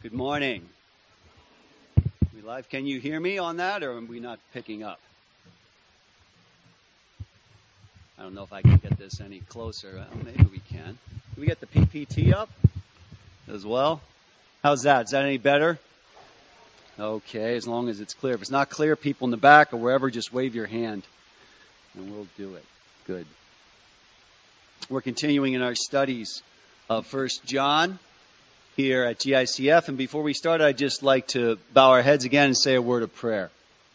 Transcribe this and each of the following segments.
Good morning. We live? Can you hear me on that, or are we not picking up? I don't know if I can get this any closer. Well, maybe we can. Can we get the PPT up as well? How's that? Is that any better? Okay, as long as it's clear. If it's not clear, people in the back or wherever, just wave your hand and we'll do it. Good. We're continuing in our studies of 1 John here at GICF. And before we start, I'd just like to bow our heads again and say a word of prayer.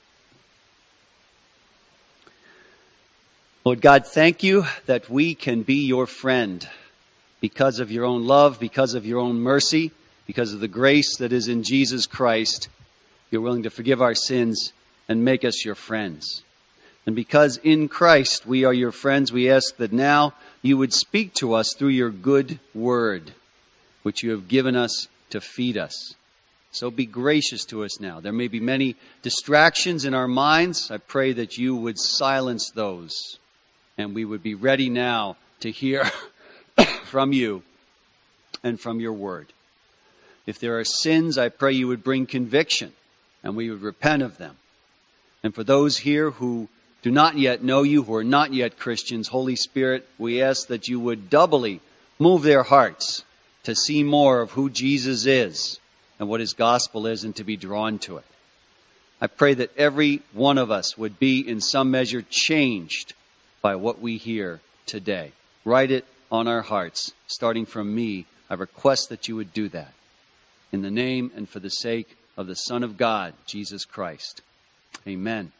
Lord God, thank you that we can be your friend because of your own love, because of your own mercy, because of the grace that is in Jesus Christ. You're willing to forgive our sins and make us your friends. And because in Christ we are your friends, we ask that now you would speak to us through your good word, which you have given us to feed us. So be gracious to us now. There may be many distractions in our minds. I pray that you would silence those and we would be ready now to hear from you and from your word. If there are sins, I pray you would bring conviction and we would repent of them. And for those here who do not yet know you, who are not yet Christians, Holy Spirit, we ask that you would doubly move their hearts to see more of who Jesus is and what his gospel is and to be drawn to it. I pray that every one of us would be in some measure changed by what we hear today. Write it on our hearts, starting from me. I request that you would do that. In the name and for the sake of the Son of God, Jesus Christ. Amen.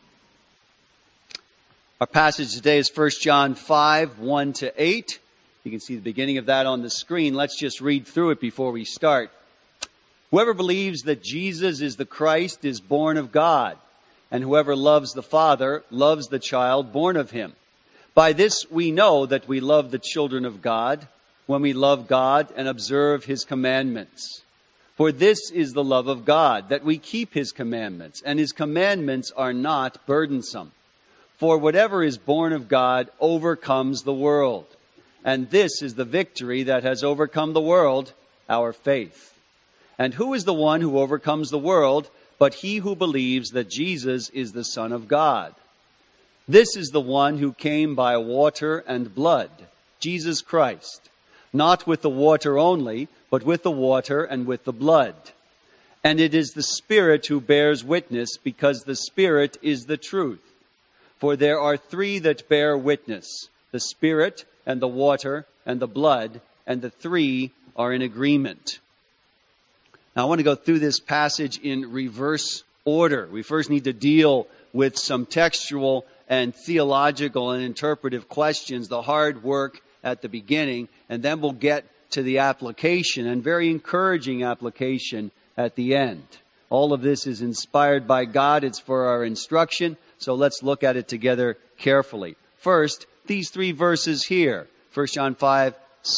Our passage today is 1 John 5, 1-8. You can see the beginning of that on the screen. Let's just read through it before we start. Whoever believes that Jesus is the Christ is born of God, and whoever loves the Father loves the child born of him. By this we know that we love the children of God, when we love God and observe his commandments. For this is the love of God, that we keep his commandments, and his commandments are not burdensome. For whatever is born of God overcomes the world. And this is the victory that has overcome the world, our faith. And who is the one who overcomes the world but he who believes that Jesus is the Son of God? This is the one who came by water and blood, Jesus Christ, not with the water only, but with the water and with the blood. And it is the Spirit who bears witness, because the Spirit is the truth. For there are three that bear witness, the Spirit and the water and the blood, and the three are in agreement. Now I want to go through this passage in reverse order. We first need to deal with some textual and theological and interpretive questions, the hard work at the beginning, and then we'll get to the application, and very encouraging application at the end. All of this is inspired by God. It's for our instruction. So let's look at it together carefully. First, these three verses here, 1 John 5,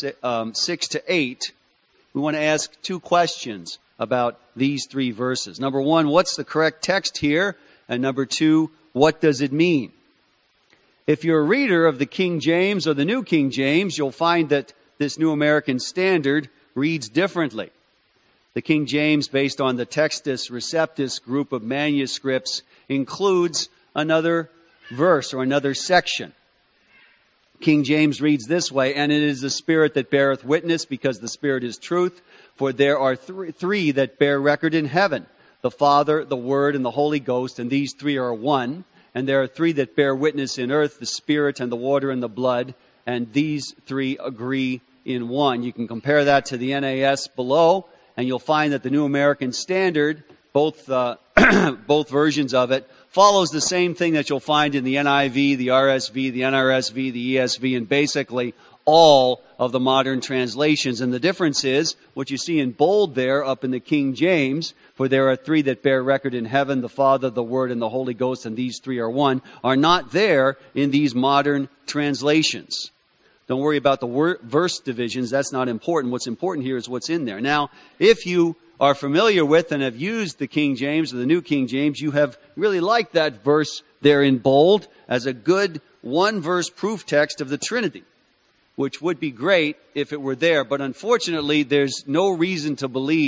6-8. We want to ask two questions about these three verses. Number one, what's the correct text here? And number two, what does it mean? If you're a reader of the King James or the New King James, you'll find that this New American Standard reads differently. The King James, based on the Textus Receptus group of manuscripts, includes another verse or another section. King James reads this way, and it is the Spirit that beareth witness, because the Spirit is truth. For there are three that bear record in heaven, the Father, the Word, and the Holy Ghost, and these three are one. And there are three that bear witness in earth, the Spirit and the water and the blood, and these three agree in one. You can compare that to the NAS below, and you'll find that the New American Standard, both versions of it, follows the same thing that you'll find in the NIV, the RSV, the NRSV, the ESV, and basically all of the modern translations. And the difference is, what you see in bold there up in the King James, for there are three that bear record in heaven, the Father, the Word, and the Holy Ghost, and these three are one, are not there in these modern translations. Don't worry about the verse divisions. That's not important. What's important here is what's in there. Now, if you are familiar with and have used the King James or the New King James, you have really liked that verse there in bold as a good one-verse proof text of the Trinity, which would be great if it were there. But unfortunately, there's no reason to believe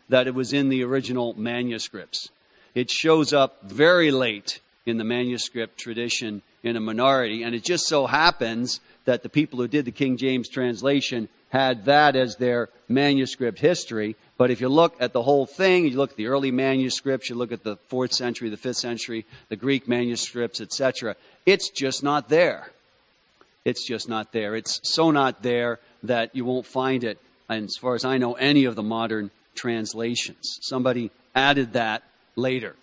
that it was in the original manuscripts. It shows up very late in the manuscript tradition in a minority, and it just so happens that the people who did the King James translation had that as their manuscript history. But if you look at the whole thing, you look at the early manuscripts, you look at the 4th century, the 5th century, the Greek manuscripts, etc., it's just not there. It's just not there. It's so not there that you won't find it, and as far as I know, any of the modern translations. Somebody added that later.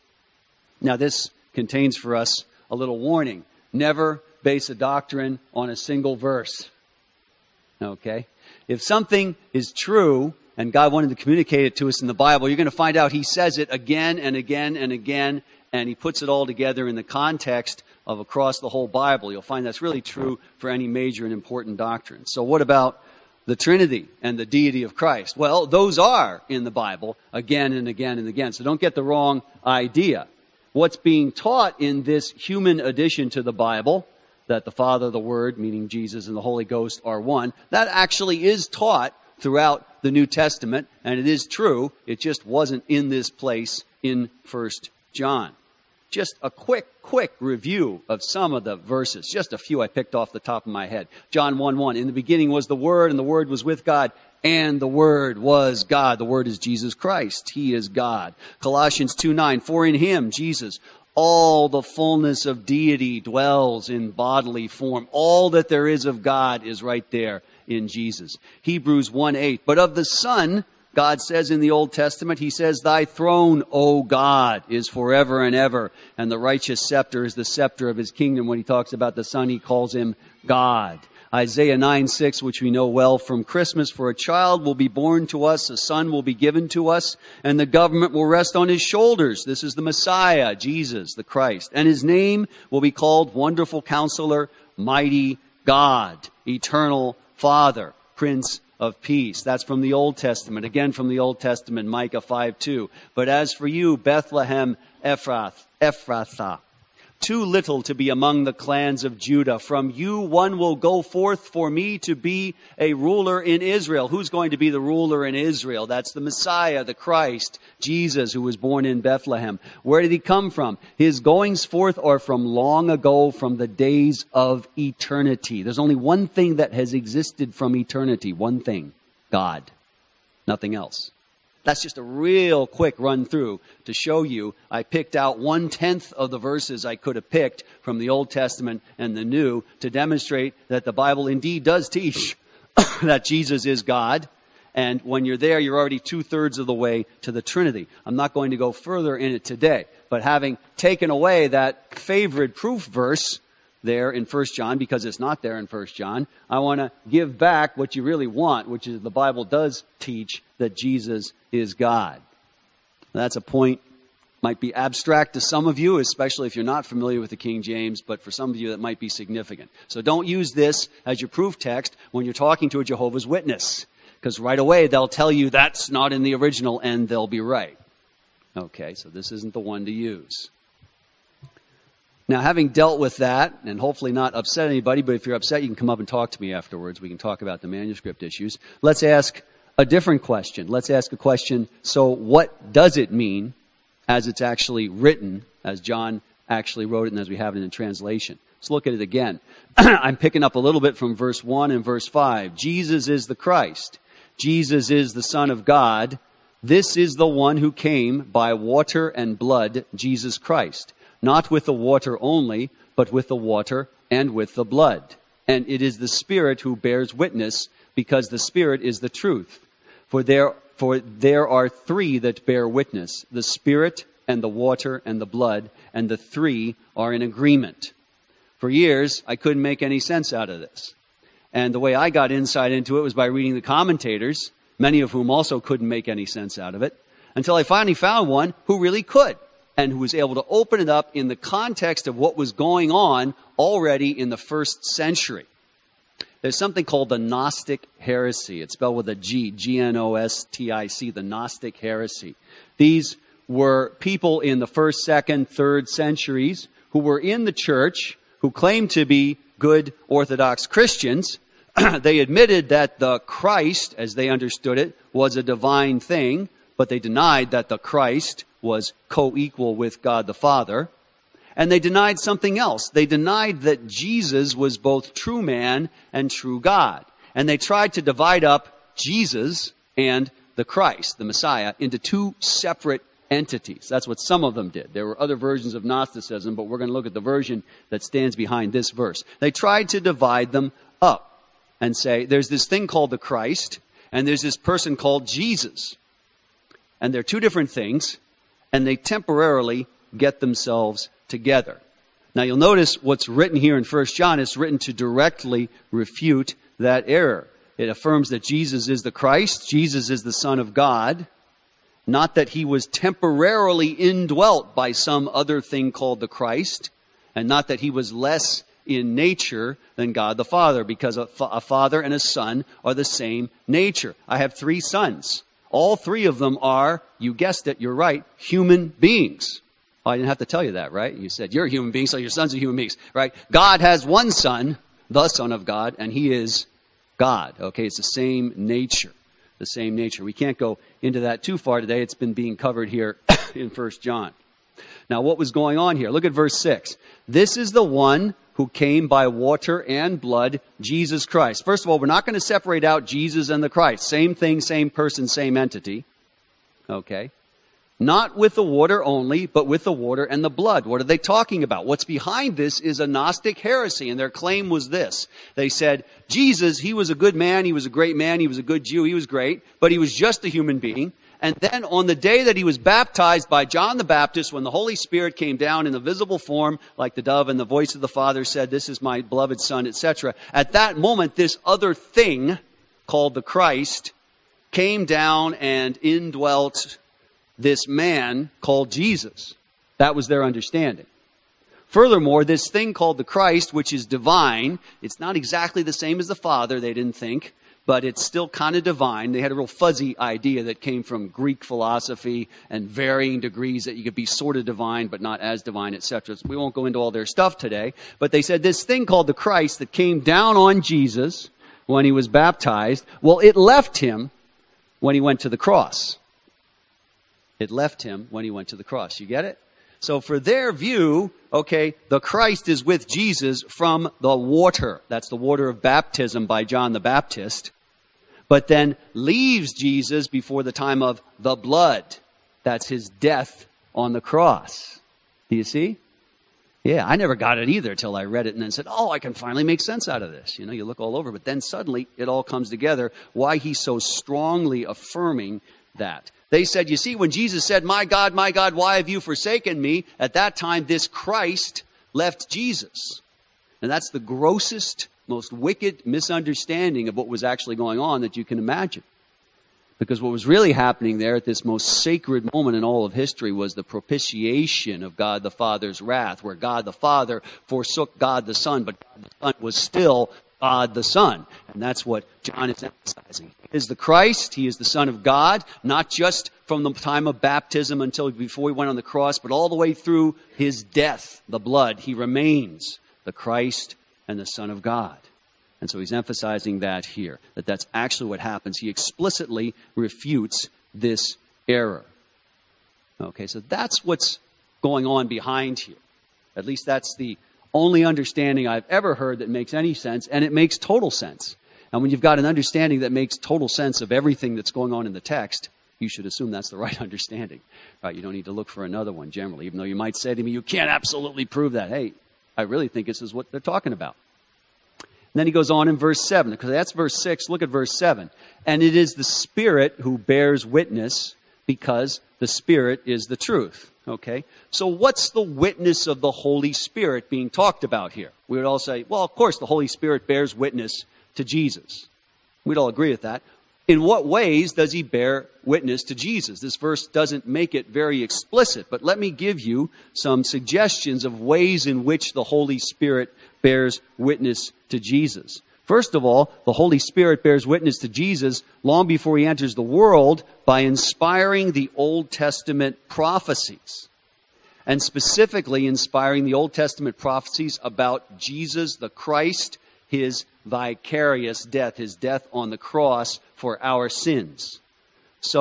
Now, this contains for us a little warning. Never base a doctrine on a single verse. Okay? If something is true, and God wanted to communicate it to us in the Bible, you're going to find out He says it again and again and again, and He puts it all together in the context of across the whole Bible. You'll find that's really true for any major and important doctrine. So what about the Trinity and the deity of Christ? Well, those are in the Bible again and again and again. So don't get the wrong idea. What's being taught in this human addition to the Bible, that the Father, the Word, meaning Jesus, and the Holy Ghost are one, that actually is taught throughout the New Testament, and it is true. It just wasn't in this place in 1 John. Just a quick review of some of the verses. Just a few I picked off the top of my head. John 1:1, in the beginning was the Word, and the Word was with God, and the Word was God. The Word is Jesus Christ. He is God. Colossians 2:9, for in Him, Jesus, all the fullness of deity dwells in bodily form. All that there is of God is right there in Jesus. Hebrews 1:8, but of the Son, God says in the Old Testament, He says, thy throne, O God, is forever and ever, and the righteous scepter is the scepter of His kingdom. When He talks about the Son, He calls Him God. Isaiah 9:6, which we know well from Christmas, for a child will be born to us, a son will be given to us, and the government will rest on His shoulders. This is the Messiah, Jesus, the Christ. And His name will be called Wonderful Counselor, Mighty God, Eternal Father, Prince of Peace. That's from the Old Testament. Again from the Old Testament, Micah 5:2. But as for you, Bethlehem Ephrathah, too little to be among the clans of Judah. From you one will go forth for me to be a ruler in Israel. Who's going to be the ruler in Israel? That's the Messiah, the Christ, Jesus, who was born in Bethlehem. Where did He come from? His goings forth are from long ago, from the days of eternity. There's only one thing that has existed from eternity. One thing. God. Nothing else. That's just a real quick run through to show you I picked out 1/10 of the verses I could have picked from the Old Testament and the New to demonstrate that the Bible indeed does teach that Jesus is God. And when you're there, you're already 2/3 of the way to the Trinity. I'm not going to go further in it today, but having taken away that favorite proof verse there in 1 John, because it's not there in 1 John, I want to give back what you really want, which is the Bible does teach that Jesus is God. That's a point, might be abstract to some of you, especially if you're not familiar with the King James, but for some of you that might be significant. So don't use this as your proof text when you're talking to a Jehovah's Witness, because right away they'll tell you that's not in the original and they'll be right. Okay, so this isn't the one to use. Now, having dealt with that, and hopefully not upset anybody, but if you're upset, you can come up and talk to me afterwards. We can talk about the manuscript issues. Let's ask a different question. Let's ask a question, so what does it mean as it's actually written, as John actually wrote it and as we have it in the translation? Let's look at it again. I'm picking up a little bit from verse 1 and verse 5. Jesus is the Christ. Jesus is the Son of God. This is the one who came by water and blood, Jesus Christ. Not with the water only, but with the water and with the blood. And it is the Spirit who bears witness, because the Spirit is the truth. For there are three that bear witness, the Spirit and the water and the blood, and the three are in agreement. For years, I couldn't make any sense out of this. And the way I got insight into it was by reading the commentators, many of whom also couldn't make any sense out of it, until I finally found one who really could, and who was able to open it up in the context of what was going on already in the 1st century. There's something called the Gnostic heresy. It's spelled with a G, G-N-O-S-T-I-C, the Gnostic heresy. These were people in the 1st, 2nd, 3rd centuries who were in the church, who claimed to be good Orthodox Christians. They admitted that the Christ, as they understood it, was a divine thing. but they denied that the Christ was co-equal with God the Father. And they denied something else. They denied that Jesus was both true man and true God. And they tried to divide up Jesus and the Christ, the Messiah, into two separate entities. That's what some of them did. There were other versions of Gnosticism, but we're going to look at the version that stands behind this verse. They tried to divide them up and say, there's this thing called the Christ, and there's this person called Jesus. And they're two different things, and they temporarily get themselves together. Now you'll notice what's written here in 1 John is written to directly refute that error. It affirms that Jesus is the Christ, Jesus is the Son of God, not that he was temporarily indwelt by some other thing called the Christ, and not that he was less in nature than God the Father, because a father and a son are the same nature. I have 3 sons. All 3 of them are, you guessed it, you're right, human beings. Oh, I didn't have to tell you that, right? You said you're a human being, so your sons are human beings, right? God has one son, the Son of God, and he is God. Okay, it's the same nature. The same nature. We can't go into that too far today. It's been being covered here in 1 John. Now, what was going on here? Look at verse 6. This is the one who came by water and blood, Jesus Christ. First of all, we're not going to separate out Jesus and the Christ. Same thing, same person, same entity. Okay. Not with the water only, but with the water and the blood. What are they talking about? What's behind this is a Gnostic heresy, and their claim was this. They said, Jesus, he was a good man, he was a great man, he was a good Jew, he was great, but he was just a human being. And then on the day that he was baptized by John the Baptist, when the Holy Spirit came down in a visible form, like the dove, and the voice of the Father said, this is my beloved Son, etc. At that moment, this other thing called the Christ came down and indwelt this man called Jesus. That was their understanding. Furthermore, this thing called the Christ, which is divine, it's not exactly the same as the Father, they didn't think, but it's still kind of divine. They had a real fuzzy idea that came from Greek philosophy and varying degrees that you could be sort of divine, but not as divine, etc. So we won't go into all their stuff today. But they said this thing called the Christ that came down on Jesus when he was baptized, well, it left him when he went to the cross. It left him when he went to the cross. You get it? So for their view, okay, the Christ is with Jesus from the water. That's the water of baptism by John the Baptist. But then leaves Jesus before the time of the blood. That's his death on the cross. Do you see? Yeah, I never got it either till I read it and then said, oh, I can finally make sense out of this. You know, you look all over, but then suddenly it all comes together. Why he's so strongly affirming that. They said, you see, when Jesus said, my God, why have you forsaken me? At that time, this Christ left Jesus. And that's the grossest, most wicked misunderstanding of what was actually going on that you can imagine. Because what was really happening there at this most sacred moment in all of history was the propitiation of God the Father's wrath, where God the Father forsook God the Son, but God the Son was still God the Son. And that's what John is emphasizing. He is the Christ. He is the Son of God, not just from the time of baptism until before he went on the cross, but all the way through his death, the blood. He remains the Christ and the Son of God. And so he's emphasizing that here, that that's actually what happens. He explicitly refutes this error. Okay, so that's what's going on behind here. At least that's the only understanding I've ever heard that makes any sense, and it makes total sense. And when you've got an understanding that makes total sense of everything that's going on in the text, you should assume that's the right understanding. Right? You don't need to look for another one generally, even though you might say to me, you can't absolutely prove that. Hey, I really think this is what they're talking about. And then he goes on in verse 7, because that's verse 6. Look at verse 7. And it is the Spirit who bears witness, because the Spirit is the truth. Okay? So what's the witness of the Holy Spirit being talked about here? We would all say, well, of course, the Holy Spirit bears witness to Jesus. We'd all agree with that. In what ways does he bear witness to Jesus? This verse doesn't make it very explicit, but let me give you some suggestions of ways in which the Holy Spirit bears witness to Jesus. First of all, the Holy Spirit bears witness to Jesus long before he enters the world by inspiring the Old Testament prophecies. And specifically inspiring the Old Testament prophecies about Jesus the Christ, his vicarious death, his death on the cross for our sins. So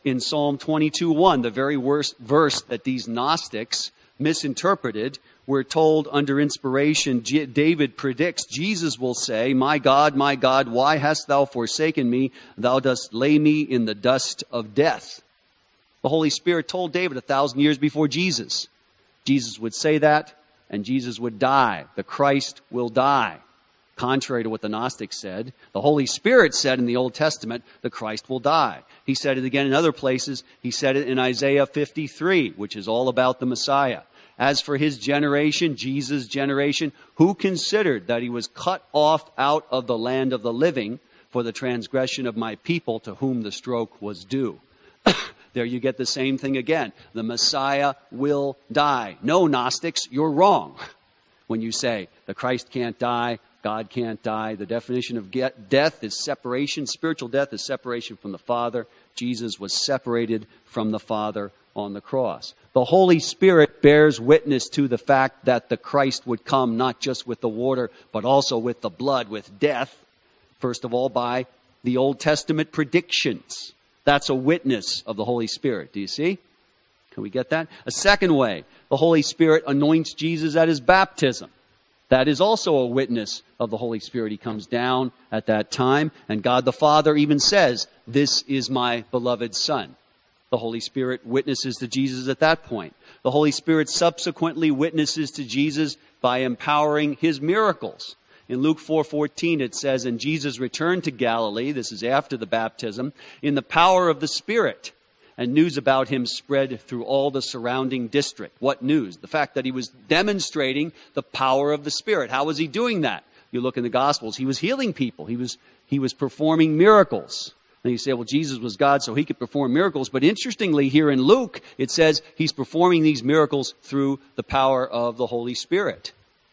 in Psalm 22:1, the very worst verse that these Gnostics misinterpreted. We're told under inspiration, David predicts Jesus will say, my God, why hast thou forsaken me? Thou dost lay me in the dust of death. The Holy Spirit told David 1,000 years before Jesus. Jesus would say that, and Jesus would die. The Christ will die. Contrary to what the Gnostics said, the Holy Spirit said in the Old Testament, the Christ will die. He said it again in other places. He said it in Isaiah 53, which is all about the Messiah. As for his generation, Jesus' generation, who considered that he was cut off out of the land of the living for the transgression of my people to whom the stroke was due. There you get the same thing again. The Messiah will die. No, Gnostics, you're wrong when you say the Christ can't die, God can't die. The definition of death is separation. Spiritual death is separation from the Father. Jesus was separated from the Father on the cross. The Holy Spirit bears witness to the fact that the Christ would come not just with the water, but also with the blood, with death. First of all, by the Old Testament predictions. That's a witness of the Holy Spirit. Do you see? Can we get that? A second way, the Holy Spirit anoints Jesus at his baptism. That is also a witness of the Holy Spirit. He comes down at that time, and God the Father even says, this is my beloved Son. The Holy Spirit witnesses to Jesus at that point. The Holy Spirit subsequently witnesses to Jesus by empowering his miracles. In Luke 4:14 it says, and Jesus returned to Galilee, this is after the baptism, in the power of the Spirit. And news about him spread through all the surrounding district. What news? The fact that he was demonstrating the power of the Spirit. How was he doing that? You look in the Gospels, he was healing people. He was performing miracles. And you say, well, Jesus was God, so he could perform miracles. But interestingly, here in Luke, it says he's performing these miracles through the power of the Holy Spirit.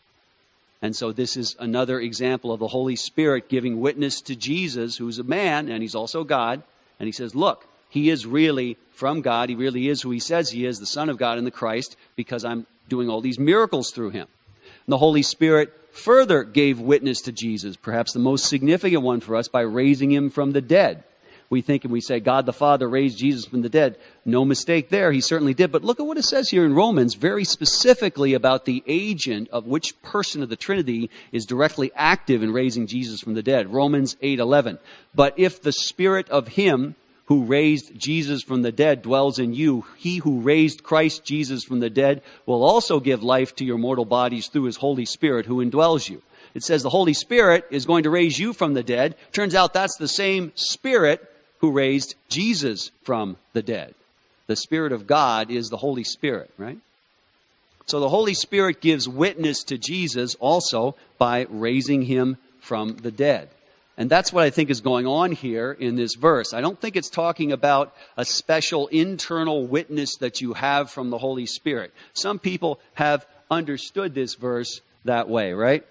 And so this is another example of the Holy Spirit giving witness to Jesus, who's a man, and he's also God. And he says, look, he is really from God. He really is who he says he is, the Son of God and the Christ, because I'm doing all these miracles through him. And the Holy Spirit further gave witness to Jesus, perhaps the most significant one for us, by raising him from the dead. We think and we say, God the Father raised Jesus from the dead. No mistake there. He certainly did. But look at what it says here in Romans, very specifically about the agent of which person of the Trinity is directly active in raising Jesus from the dead. Romans 8:11. But if the Spirit of him who raised Jesus from the dead dwells in you, he who raised Christ Jesus from the dead will also give life to your mortal bodies through his Holy Spirit who indwells you. It says the Holy Spirit is going to raise you from the dead. Turns out that's the same Spirit who raised Jesus from the dead. The Spirit of God is the Holy Spirit, right? So the Holy Spirit gives witness to Jesus also by raising him from the dead. And that's what I think is going on here in this verse. I don't think it's talking about a special internal witness that you have from the Holy Spirit. Some people have understood this verse that way, right?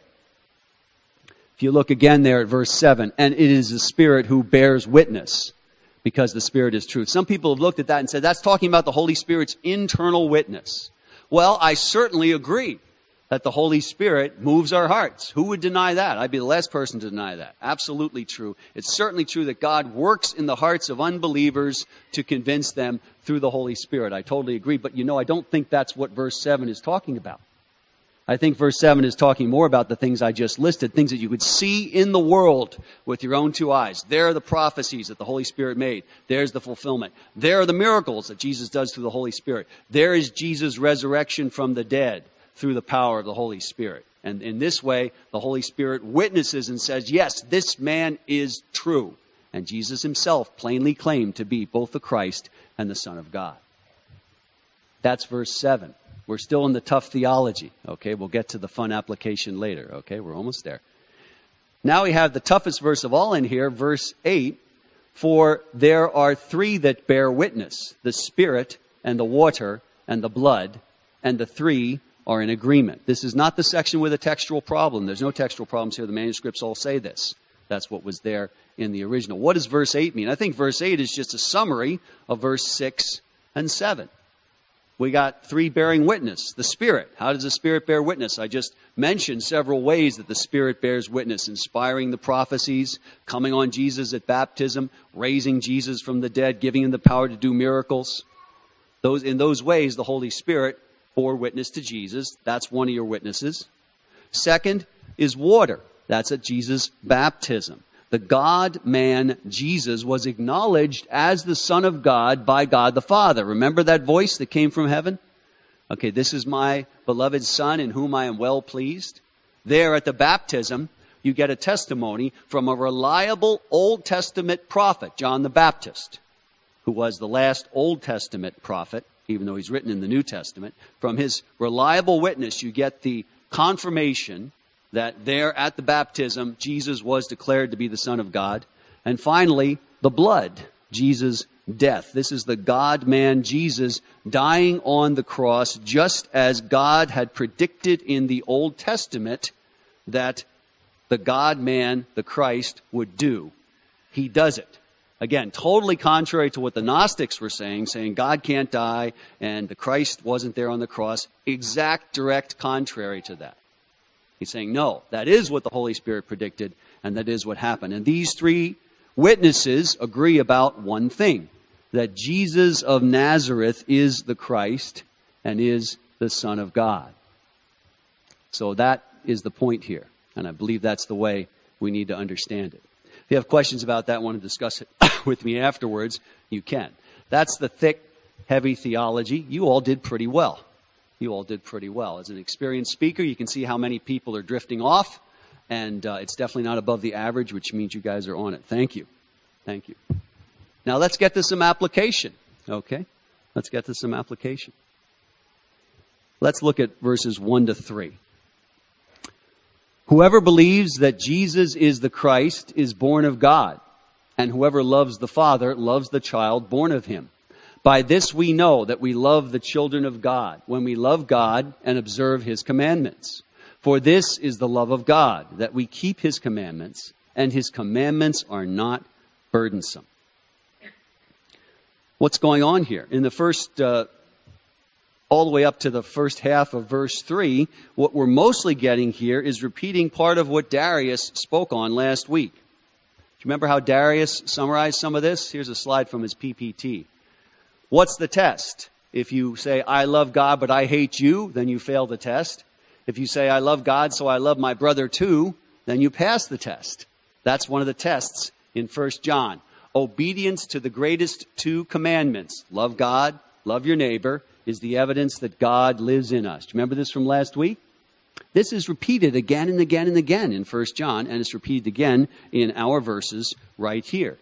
If you look again there at verse 7, and it is the Spirit who bears witness, because the Spirit is truth. Some people have looked at that and said, that's talking about the Holy Spirit's internal witness. Well, I certainly agree that the Holy Spirit moves our hearts. Who would deny that? I'd be the last person to deny that. Absolutely true. It's certainly true that God works in the hearts of unbelievers to convince them through the Holy Spirit. I totally agree. But I don't think that's what verse 7 is talking about. I think verse 7 is talking more about the things I just listed, things that you could see in the world with your own two eyes. There are the prophecies that the Holy Spirit made. There's the fulfillment. There are the miracles that Jesus does through the Holy Spirit. There is Jesus' resurrection from the dead through the power of the Holy Spirit. And in this way, the Holy Spirit witnesses and says, yes, this man is true. And Jesus himself plainly claimed to be both the Christ and the Son of God. That's verse 7. We're still in the tough theology, okay? We'll get to the fun application later, okay? We're almost there. Now we have the toughest verse of all in here, verse 8. For there are three that bear witness, the Spirit and the water and the blood, and the three are in agreement. This is not the section with a textual problem. There's no textual problems here. The manuscripts all say this. That's what was there in the original. What does verse 8 mean? I think verse 8 is just a summary of verse 6 and 7. We got 3 bearing witness. The Spirit. How does the Spirit bear witness? I just mentioned several ways that the Spirit bears witness. Inspiring the prophecies, coming on Jesus at baptism, raising Jesus from the dead, giving him the power to do miracles. In those ways, the Holy Spirit bore witness to Jesus. That's one of your witnesses. Second is water. That's at Jesus' baptism. The God-man Jesus was acknowledged as the Son of God by God the Father. Remember that voice that came from heaven? Okay, this is my beloved Son in whom I am well pleased. There at the baptism, you get a testimony from a reliable Old Testament prophet, John the Baptist, who was the last Old Testament prophet, even though he's written in the New Testament. From his reliable witness, you get the confirmation that there at the baptism, Jesus was declared to be the Son of God. And finally, the blood, Jesus' death. This is the God-man Jesus dying on the cross, just as God had predicted in the Old Testament that the God-man, the Christ, would do. He does it. Again, totally contrary to what the Gnostics were saying God can't die and the Christ wasn't there on the cross. Exact, direct contrary to that. He's saying, no, that is what the Holy Spirit predicted, and that is what happened. And these 3 witnesses agree about one thing, that Jesus of Nazareth is the Christ and is the Son of God. So that is the point here, and I believe that's the way we need to understand it. If you have questions about that, want to discuss it with me afterwards, you can. That's the thick, heavy theology. You all did pretty well. As an experienced speaker, you can see how many people are drifting off, and it's definitely not above the average, which means you guys are on it. Thank you. Now let's get to some application, okay? Let's look at verses 1 to 3. Whoever believes that Jesus is the Christ is born of God, and whoever loves the Father loves the child born of him. By this we know that we love the children of God, when we love God and observe his commandments. For this is the love of God, that we keep his commandments, and his commandments are not burdensome. What's going on here? In the first, all the way up to the first half of verse 3, what we're mostly getting here is repeating part of what Darius spoke on last week. Do you remember how Darius summarized some of this? Here's a slide from his PPT. What's the test? If you say, I love God, but I hate you, then you fail the test. If you say, I love God, so I love my brother too, then you pass the test. That's one of the tests in 1 John. Obedience to the greatest 2 commandments, love God, love your neighbor, is the evidence that God lives in us. Do you remember this from last week? This is repeated again and again and again in 1 John, and it's repeated again in our verses right here.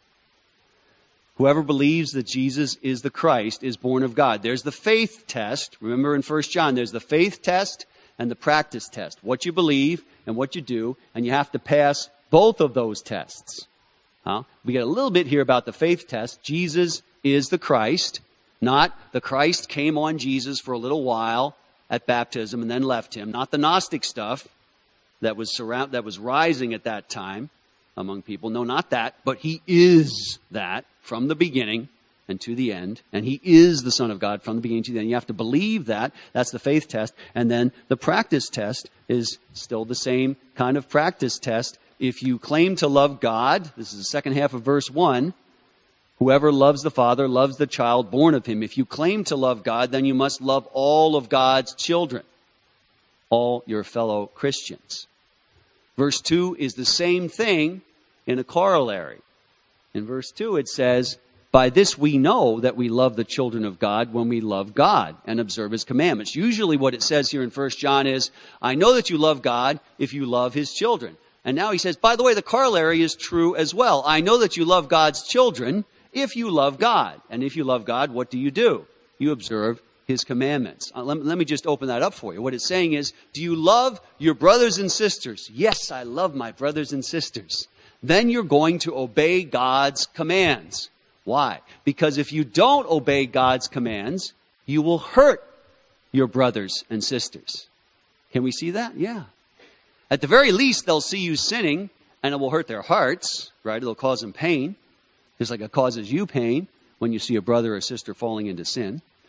Whoever believes that Jesus is the Christ is born of God. There's the faith test. Remember in 1 John, there's the faith test and the practice test. What you believe and what you do, and you have to pass both of those tests. We get a little bit here about the faith test. Jesus is the Christ, not the Christ came on Jesus for a little while at baptism and then left him. Not the Gnostic stuff that was rising at that time among people. No, not that. But he is that from the beginning and to the end. And he is the Son of God from the beginning to the end. You have to believe that. That's the faith test. And then the practice test is still the same kind of practice test. If you claim to love God, this is the second half of verse 1, whoever loves the Father loves the child born of him. If you claim to love God, then you must love all of God's children, all your fellow Christians. Verse 2 is the same thing in a corollary. In verse 2 it says, by this we know that we love the children of God when we love God and observe his commandments. Usually what it says here in 1 John is, I know that you love God if you love his children. And now he says, by the way, the corollary is true as well. I know that you love God's children if you love God. And if you love God, what do? You observe his commandments. Let me just open that up for you. What it's saying is, do you love your brothers and sisters? Yes, I love my brothers and sisters. Then you're going to obey God's commands. Why? Because if you don't obey God's commands, you will hurt your brothers and sisters. Can we see that? Yeah. At the very least, they'll see you sinning, and it will hurt their hearts, right? It'll cause them pain, just like it causes you pain when you see a brother or sister falling into sin.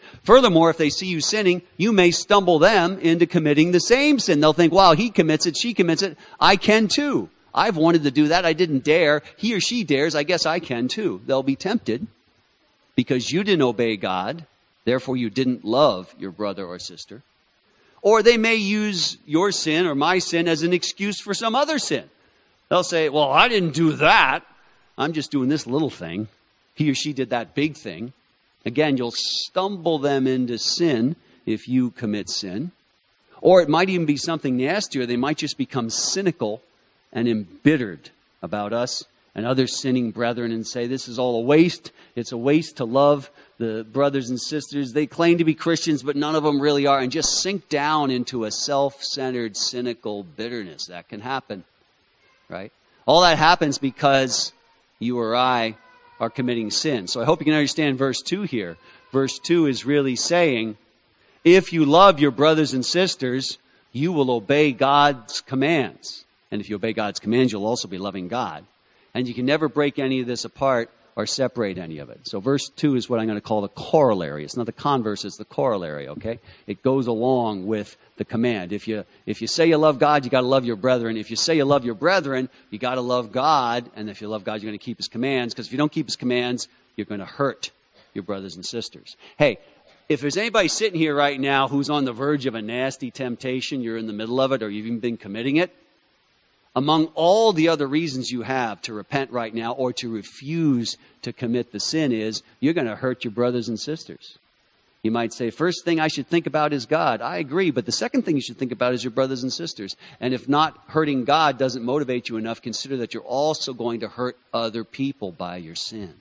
Furthermore, if they see you sinning, you may stumble them into committing the same sin. They'll think, wow, he commits it, she commits it, I can too. I've wanted to do that, I didn't dare. He or she dares, I guess I can too. They'll be tempted because you didn't obey God, therefore you didn't love your brother or sister. Or they may use your sin or my sin as an excuse for some other sin. They'll say, well, I didn't do that. I'm just doing this little thing. He or she did that big thing. Again, you'll stumble them into sin if you commit sin. Or it might even be something nastier. They might just become cynical and embittered about us and other sinning brethren and say, this is all a waste. It's a waste to love the brothers and sisters. They claim to be Christians, but none of them really are. And just sink down into a self-centered, cynical bitterness. That can happen, right? All that happens because you or I are committing sin. So I hope you can understand verse 2 here. Verse 2 is really saying, if you love your brothers and sisters, you will obey God's commands. And if you obey God's commands, you'll also be loving God. And you can never break any of this apart or separate any of it. So verse 2 is what I'm going to call the corollary. It's not the converse, it's the corollary, okay? It goes along with the command. If you say you love God, you got to love your brethren. If you say you love your brethren, you got to love God. And if you love God, you're going to keep his commands. Because if you don't keep his commands, you're going to hurt your brothers and sisters. Hey, if there's anybody sitting here right now who's on the verge of a nasty temptation, you're in the middle of it, or you've even been committing it, among all the other reasons you have to repent right now or to refuse to commit the sin is you're going to hurt your brothers and sisters. You might say, first thing I should think about is God. I agree, but the second thing you should think about is your brothers and sisters. And if not hurting God doesn't motivate you enough, consider that you're also going to hurt other people by your sin.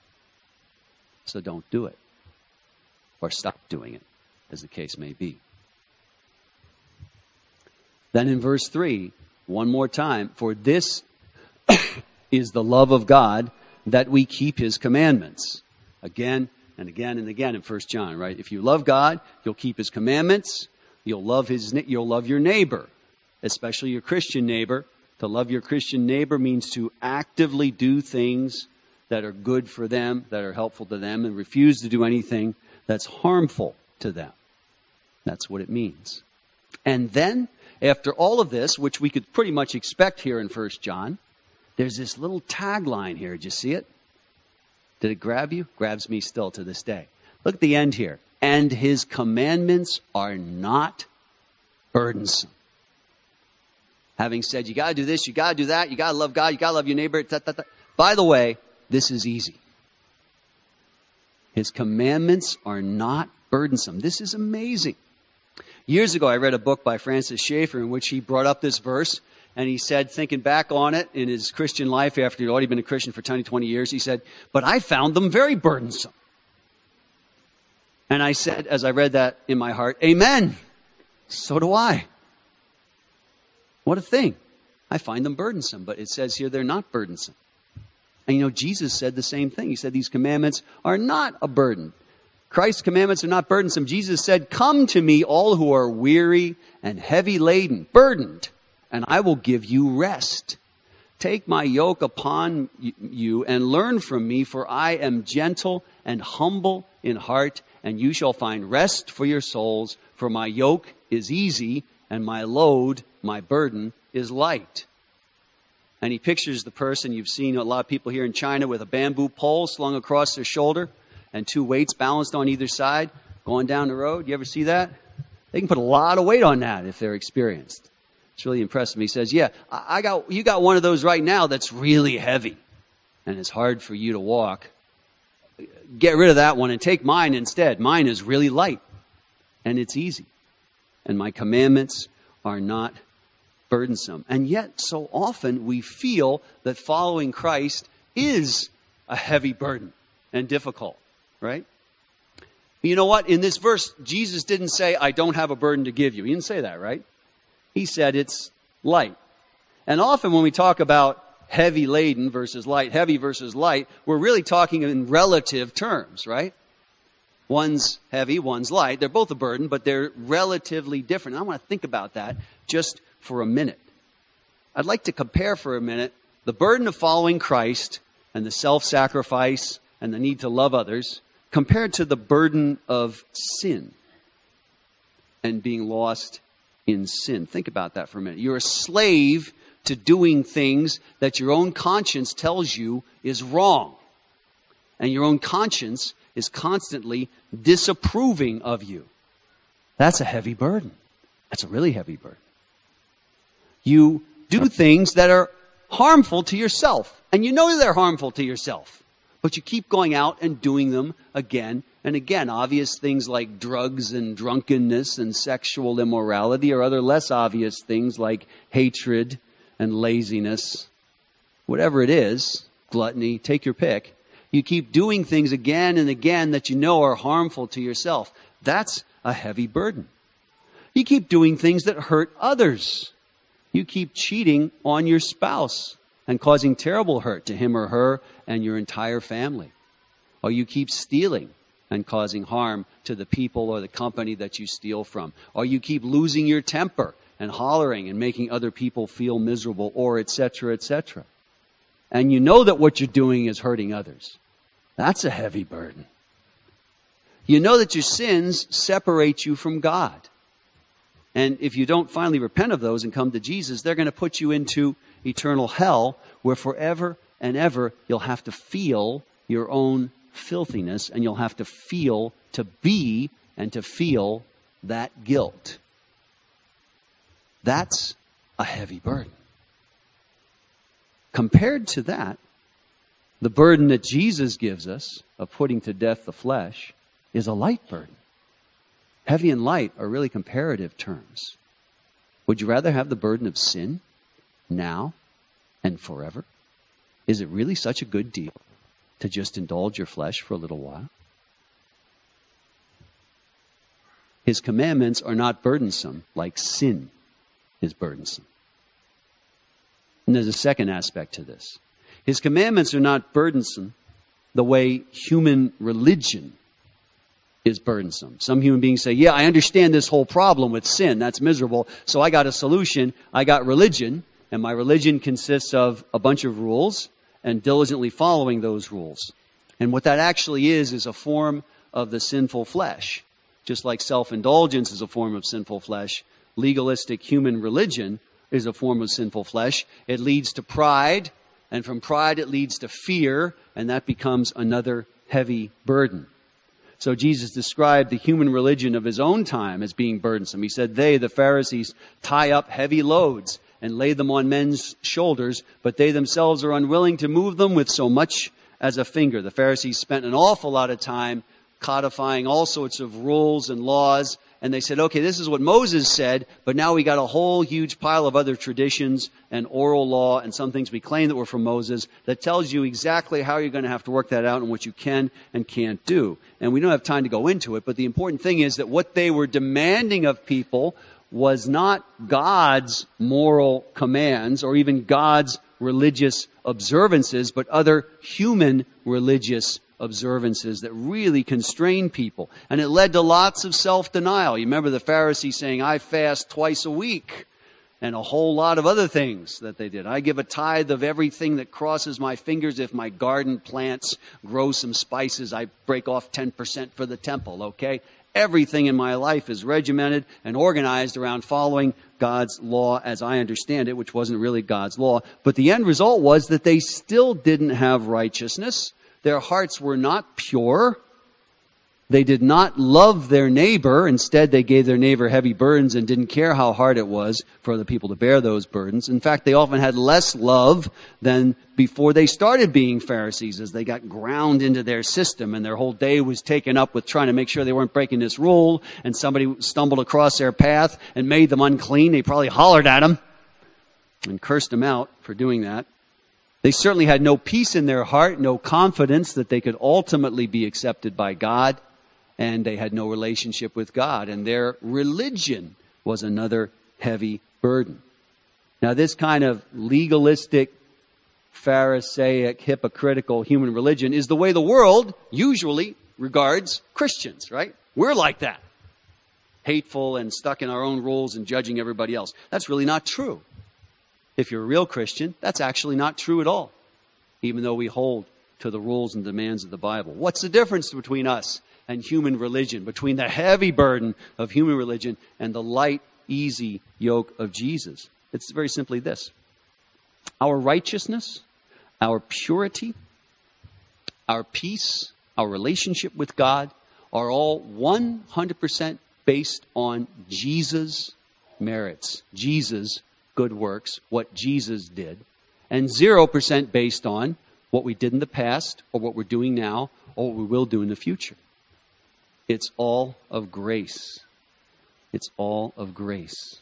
So don't do it. Or stop doing it, as the case may be. Then in verse 3, one more time, for this is the love of God, that we keep his commandments. Again and again and again in 1 John, right? If you love God, you'll keep his commandments. You'll love your neighbor, especially your Christian neighbor. To love your Christian neighbor means to actively do things that are good for them, that are helpful to them, and refuse to do anything that's harmful to them. That's what it means. And then, after all of this, which we could pretty much expect here in 1 John, there's this little tagline here. Did you see it? Did it grab you? Grabs me still to this day. Look at the end here. And his commandments are not burdensome. Having said, you got to do this, you got to do that, you got to love God, you got to love your neighbor. By the way, this is easy. His commandments are not burdensome. This is amazing. Years ago, I read a book by Francis Schaeffer in which he brought up this verse, and he said, thinking back on it in his Christian life after he'd already been a Christian for 20 years, he said, but I found them very burdensome. And I said, as I read that in my heart, amen. So do I. What a thing. I find them burdensome, but it says here they're not burdensome. And Jesus said the same thing. He said these commandments are not a burden. Christ's commandments are not burdensome. Jesus said, come to me, all who are weary and heavy laden, burdened, and I will give you rest. Take my yoke upon you and learn from me, for I am gentle and humble in heart, and you shall find rest for your souls. For my yoke is easy, and my load, my burden, is light. And he pictures the person, you've seen a lot of people here in China with a bamboo pole slung across their shoulder and two weights balanced on either side going down the road. You ever see that? They can put a lot of weight on that if they're experienced. It's really impressive. He says, yeah, you got one of those right now that's really heavy and it's hard for you to walk. Get rid of that one and take mine instead. Mine is really light and it's easy. And my commandments are not burdensome. And yet, so often we feel that following Christ is a heavy burden and difficult, right? You know what? In this verse, Jesus didn't say, I don't have a burden to give you. He didn't say that, right? He said it's light. And often when we talk about heavy laden versus light, heavy versus light, we're really talking in relative terms, right? One's heavy, one's light. They're both a burden, but they're relatively different. And I want to think about that just for a minute. I'd like to compare for a minute the burden of following Christ and the self-sacrifice and the need to love others compared to the burden of sin and being lost in sin. Think about that for a minute. You're a slave to doing things that your own conscience tells you is wrong. And your own conscience is constantly disapproving of you. That's a heavy burden. That's a really heavy burden. You do things that are harmful to yourself. And you know they're harmful to yourself. But you keep going out and doing them again and again. Obvious things like drugs and drunkenness and sexual immorality, or other less obvious things like hatred and laziness. Whatever it is, gluttony, take your pick. You keep doing things again and again that you know are harmful to yourself. That's a heavy burden. You keep doing things that hurt others. You keep cheating on your spouse and causing terrible hurt to him or her and your entire family. Or you keep stealing and causing harm to the people or the company that you steal from. Or you keep losing your temper and hollering and making other people feel miserable, or etc., etc. And you know that what you're doing is hurting others. That's a heavy burden. You know that your sins separate you from God. And if you don't finally repent of those and come to Jesus, they're going to put you into eternal hell, where forever and ever you'll have to feel your own filthiness, and you'll have to feel to be and to feel that guilt. That's a heavy burden. Compared to that, the burden that Jesus gives us of putting to death the flesh is a light burden. Heavy and light are really comparative terms. Would you rather have the burden of sin now and forever? Is it really such a good deal to just indulge your flesh for a little while? His commandments are not burdensome like sin is burdensome. And there's a second aspect to this. His commandments are not burdensome the way human religion is burdensome. Some human beings say, yeah, I understand this whole problem with sin. That's miserable. So I got a solution. I got religion. And my religion consists of a bunch of rules and diligently following those rules. And what that actually is a form of the sinful flesh. Just like self-indulgence is a form of sinful flesh, legalistic human religion is a form of sinful flesh. It leads to pride, and from pride it leads to fear, and that becomes another heavy burden. So Jesus described the human religion of his own time as being burdensome. He said they, the Pharisees, tie up heavy loads and lay them on men's shoulders, but they themselves are unwilling to move them with so much as a finger. The Pharisees spent an awful lot of time codifying all sorts of rules and laws, and they said, okay, this is what Moses said, but now we got a whole huge pile of other traditions and oral law and some things we claim that were from Moses that tells you exactly how you're going to have to work that out and what you can and can't do. And we don't have time to go into it, but the important thing is that what they were demanding of people was not God's moral commands or even God's religious observances, but other human religious observances that really constrain people. And it led to lots of self-denial. You remember the Pharisees saying, I fast twice a week, and a whole lot of other things that they did. I give a tithe of everything that crosses my fingers. If my garden plants grow some spices, I break off 10% for the temple, okay? Everything in my life is regimented and organized around following God's law as I understand it, which wasn't really God's law. But the end result was that they still didn't have righteousness. Their hearts were not pure. They did not love their neighbor. Instead, they gave their neighbor heavy burdens and didn't care how hard it was for other people to bear those burdens. In fact, they often had less love than before they started being Pharisees, as they got ground into their system and their whole day was taken up with trying to make sure they weren't breaking this rule, and somebody stumbled across their path and made them unclean. They probably hollered at them and cursed them out for doing that. They certainly had no peace in their heart, no confidence that they could ultimately be accepted by God, and they had no relationship with God, and their religion was another heavy burden. Now, this kind of legalistic, Pharisaic, hypocritical human religion is the way the world usually regards Christians, right? We're like that. Hateful and stuck in our own rules and judging everybody else. That's really not true. If you're a real Christian, that's actually not true at all. Even though we hold to the rules and demands of the Bible. What's the difference between us and human religion, between the heavy burden of human religion and the light, easy yoke of Jesus? It's very simply this. Our righteousness, our purity, our peace, our relationship with God are all 100% based on Jesus' merits, Jesus' good works, what Jesus did, and 0% based on what we did in the past or what we're doing now or what we will do in the future. It's all of grace. It's all of grace.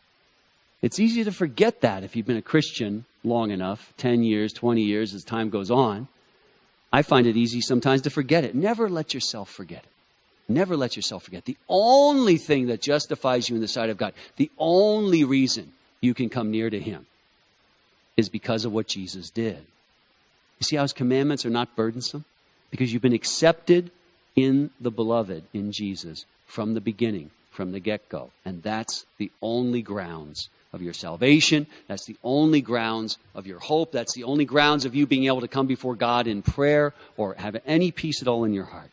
It's easy to forget that if you've been a Christian long enough, 10 years, 20 years, as time goes on. I find it easy sometimes to forget it. Never let yourself forget it. Never let yourself forget. The only thing that justifies you in the sight of God, the only reason you can come near to Him is because of what Jesus did. You see how His commandments are not burdensome? Because you've been accepted in the beloved, in Jesus, from the beginning, from the get-go. And that's the only grounds of your salvation. That's the only grounds of your hope. That's the only grounds of you being able to come before God in prayer or have any peace at all in your heart.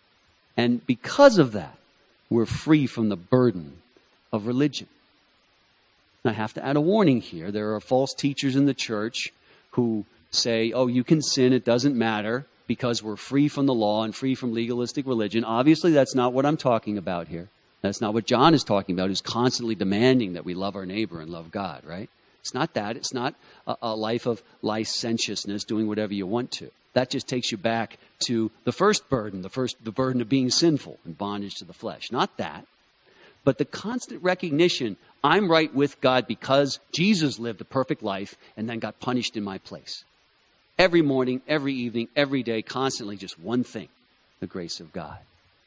And because of that, we're free from the burden of religion. And I have to add a warning here. There are false teachers in the church who say, oh, you can sin, it doesn't matter, because we're free from the law and free from legalistic religion. Obviously, that's not what I'm talking about here. That's not what John is talking about, who's constantly demanding that we love our neighbor and love God, right? It's not that. It's not a life of licentiousness, doing whatever you want to. That just takes you back to the first burden, the burden of being sinful and bondage to the flesh. Not that. But the constant recognition, I'm right with God because Jesus lived a perfect life and then got punished in my place. Every morning, every evening, every day, constantly just one thing, the grace of God.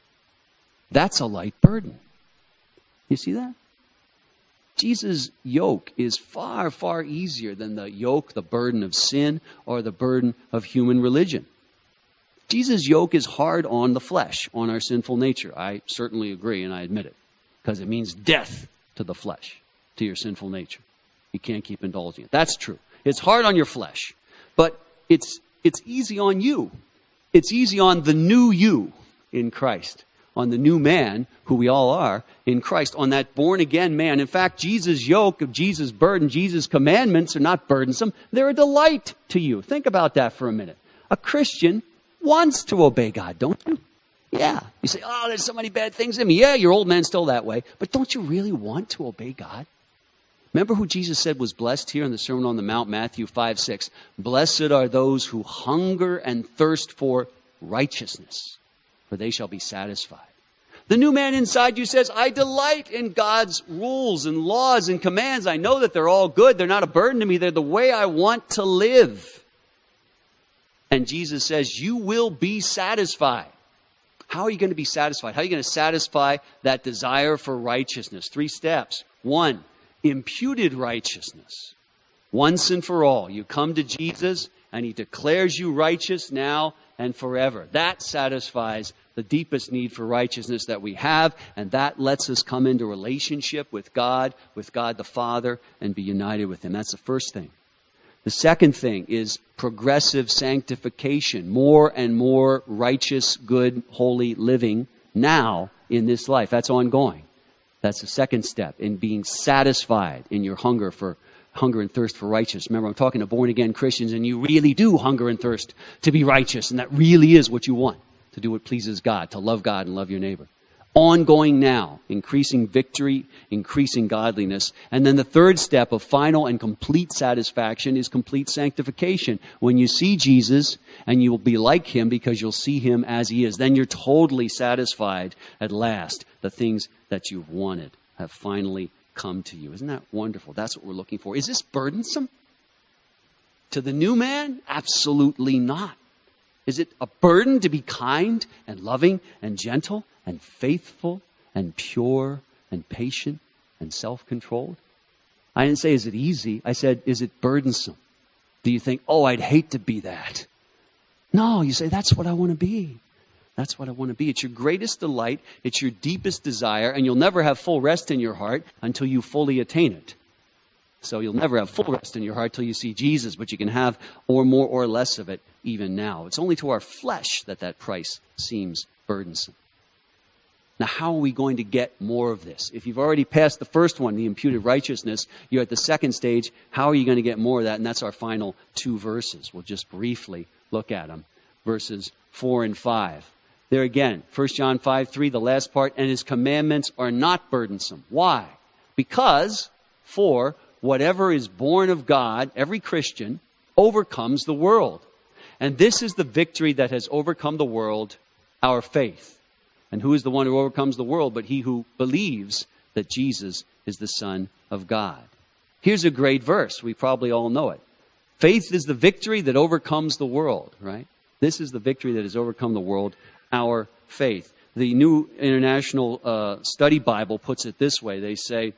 That's a light burden. You see that? Jesus' yoke is far, far easier than the yoke, the burden of sin, or the burden of human religion. Jesus' yoke is hard on the flesh, on our sinful nature. I certainly agree, and I admit it, because it means death to the flesh, to your sinful nature. You can't keep indulging it. That's true. It's hard on your flesh, but it's easy on you. It's easy on the new you in Christ, on the new man, who we all are, in Christ, on that born-again man. In fact, Jesus' yoke, of Jesus' burden, Jesus' commandments are not burdensome. They're a delight to you. Think about that for a minute. A Christian wants to obey God, don't you? Yeah. You say, oh, there's so many bad things in me. Yeah, your old man's still that way. But don't you really want to obey God? Remember who Jesus said was blessed here in the Sermon on the Mount, Matthew 5:6. Blessed are those who hunger and thirst for righteousness, for they shall be satisfied. The new man inside you says, I delight in God's rules and laws and commands. I know that they're all good. They're not a burden to me. They're the way I want to live. And Jesus says, you will be satisfied. How are you going to be satisfied? How are you going to satisfy that desire for righteousness? 3 steps. 1, imputed righteousness. Once and for all. You come to Jesus and He declares you righteous now and forever. That satisfies the deepest need for righteousness that we have, and that lets us come into relationship with God the Father, and be united with Him. That's the first thing. The second thing is progressive sanctification. More and more righteous, good, holy living now in this life. That's ongoing. That's the second step in being satisfied in your hunger and thirst for righteousness. Remember, I'm talking to born-again Christians, and you really do hunger and thirst to be righteous, and that really is what you want, to do what pleases God, to love God and love your neighbor. Ongoing now, increasing victory, increasing godliness. And then the third step of final and complete satisfaction is complete sanctification. When you see Jesus, and you will be like Him because you'll see Him as He is, then you're totally satisfied at last. The things that you've wanted have finally come to you. Isn't that wonderful? That's what we're looking for. Is this burdensome to the new man? Absolutely not. Is it a burden to be kind and loving and gentle and faithful and pure and patient and self-controlled? I didn't say, is it easy? I said, is it burdensome? Do you think, oh, I'd hate to be that? No, you say, that's what I want to be. That's what I want to be. It's your greatest delight. It's your deepest desire. And you'll never have full rest in your heart until you fully attain it. So you'll never have full rest in your heart till you see Jesus, but you can have or more or less of it even now. It's only to our flesh that price seems burdensome. Now, how are we going to get more of this? If you've already passed the first one, the imputed righteousness, you're at the second stage. How are you going to get more of that? And that's our final two verses. We'll just briefly look at them. Verses 4 and 5. There again, 1 John 5:3, the last part, and his commandments are not burdensome. Why? Because, for whatever is born of God, every Christian, overcomes the world. And this is the victory that has overcome the world, our faith. And who is the one who overcomes the world but he who believes that Jesus is the Son of God? Here's a great verse. We probably all know it. Faith is the victory that overcomes the world, right? This is the victory that has overcome the world, our faith. The New International Study Bible puts it this way. They say,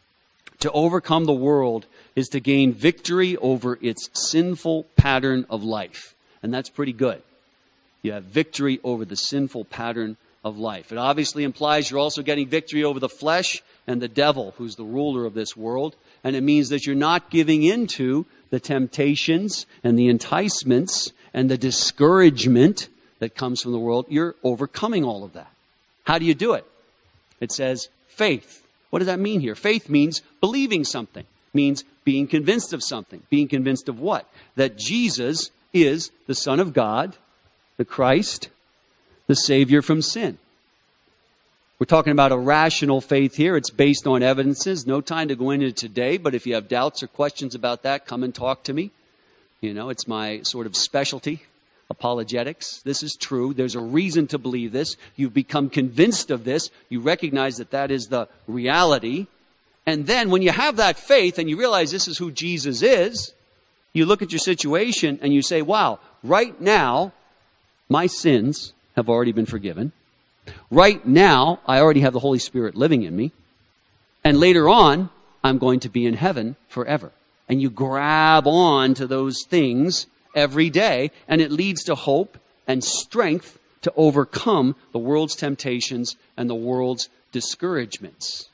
to overcome the world is to gain victory over its sinful pattern of life. And that's pretty good. You have victory over the sinful pattern of life. It obviously implies you're also getting victory over the flesh and the devil, who's the ruler of this world. And it means that you're not giving into the temptations and the enticements and the discouragement that comes from the world. You're overcoming all of that. How do you do it? It says faith. What does that mean here? Faith means believing something. Means being convinced of something. Being convinced of what? That Jesus is the Son of God, the Christ, the Savior from sin. We're talking about a rational faith here. It's based on evidences. No time to go into it today, but if you have doubts or questions about that, come and talk to me. You know, it's my sort of specialty, apologetics. This is true. There's a reason to believe this. You've become convinced of this. You recognize that that is the reality. And then when you have that faith and you realize this is who Jesus is, you look at your situation and you say, wow, right now, my sins have already been forgiven. Right now, I already have the Holy Spirit living in me. And later on, I'm going to be in heaven forever. And you grab on to those things every day, and it leads to hope and strength to overcome the world's temptations and the world's discouragements.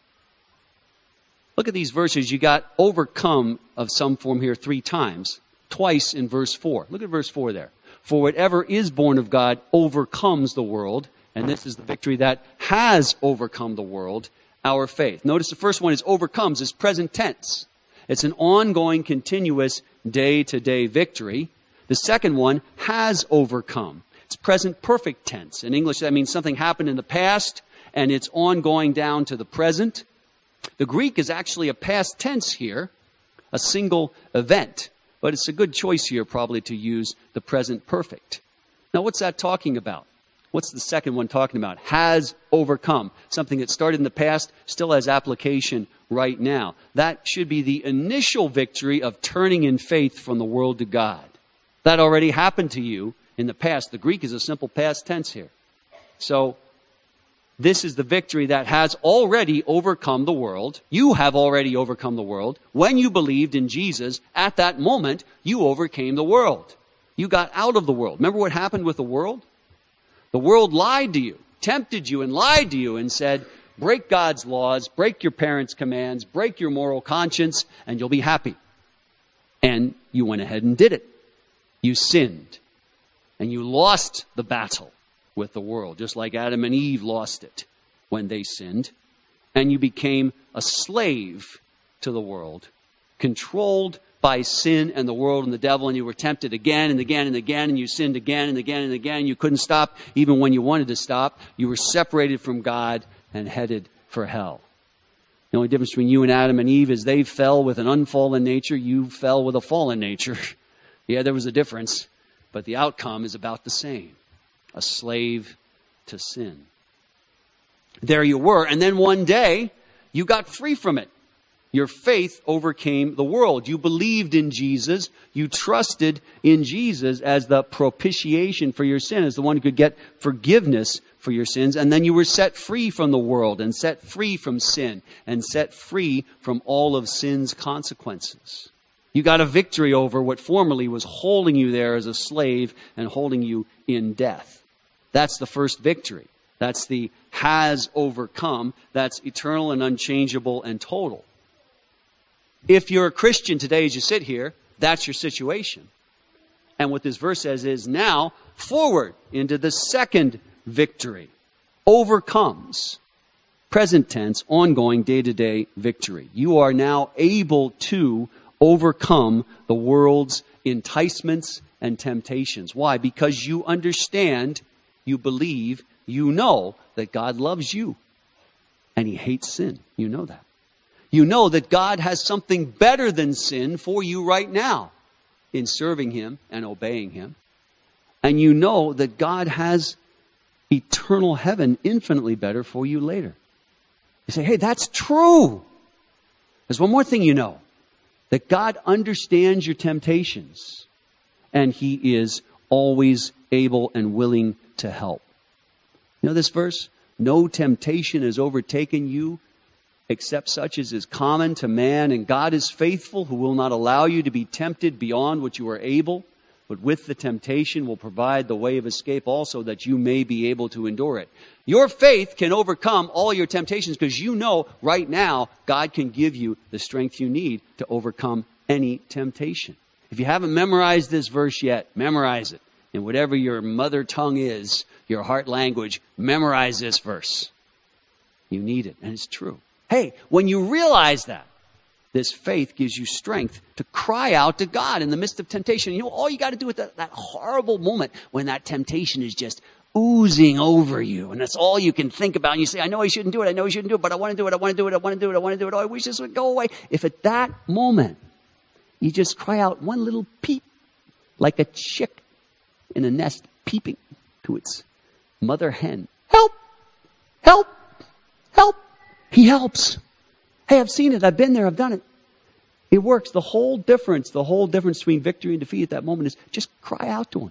Look at these verses. You got overcome of some form here 3 times, twice in verse 4. Look at verse 4 there. For whatever is born of God overcomes the world, and this is the victory that has overcome the world, our faith. Notice the first one is overcomes, is present tense. It's an ongoing, continuous, day-to-day victory. The second one has overcome. It's present perfect tense. In English, that means something happened in the past, and it's ongoing down to the present. The Greek is actually a past tense here, a single event. But it's a good choice here probably to use the present perfect. Now, what's that talking about? What's the second one talking about? Has overcome. Something that started in the past, still has application right now. That should be the initial victory of turning in faith from the world to God. That already happened to you in the past. The Greek is a simple past tense here. So, this is the victory that has already overcome the world. You have already overcome the world. When you believed in Jesus, at that moment, you overcame the world. You got out of the world. Remember what happened with the world? The world lied to you, tempted you and lied to you and said, break God's laws, break your parents' commands, break your moral conscience, and you'll be happy. And you went ahead and did it. You sinned. And you lost the battle with the world, just like Adam and Eve lost it when they sinned. And you became a slave to the world, controlled by sin and the world and the devil, and you were tempted again and again and again, and you sinned again and again and again. You couldn't stop even when you wanted to stop. You were separated from God and headed for hell. The only difference between you and Adam and Eve is they fell with an unfallen nature. You fell with a fallen nature. Yeah, there was a difference, but the outcome is about the same. A slave to sin. There you were, and then one day, you got free from it. Your faith overcame the world. You believed in Jesus. You trusted in Jesus as the propitiation for your sin, as the one who could get forgiveness for your sins. And then you were set free from the world and set free from sin and set free from all of sin's consequences. You got a victory over what formerly was holding you there as a slave and holding you in death. That's the first victory. That's the has overcome. That's eternal and unchangeable and total. If you're a Christian today as you sit here, that's your situation. And what this verse says is now forward into the second victory. Overcomes. Present tense, ongoing, day-to-day victory. You are now able to overcome the world's enticements and temptations. Why? Because you understand, you believe, you know that God loves you. And He hates sin. You know that. You know that God has something better than sin for you right now in serving Him and obeying Him. And you know that God has eternal heaven infinitely better for you later. You say, hey, that's true. There's one more thing you know. That God understands your temptations. And He is always able and willing to help. You know this verse? No temptation has overtaken you except such as is common to man. And God is faithful, who will not allow you to be tempted beyond what you are able, but with the temptation will provide the way of escape also, that you may be able to endure it. Your faith can overcome all your temptations because you know right now God can give you the strength you need to overcome any temptation. If you haven't memorized this verse yet, memorize it. In whatever your mother tongue is, your heart language, memorize this verse. You need it, and it's true. Hey, when you realize that, this faith gives you strength to cry out to God in the midst of temptation. You know, all you got to do at that horrible moment when that temptation is just oozing over you, and that's all you can think about. And you say, I know I shouldn't do it, but I want to do it, I want to do it, I want to do it, I want to do it. Oh, I wish this would go away. If at that moment, you just cry out one little peep, like a chick in a nest peeping to its mother hen. Help! Help! Help! He helps. Hey, I've seen it. I've been there. I've done it. It works. The whole difference between victory and defeat at that moment is just cry out to Him.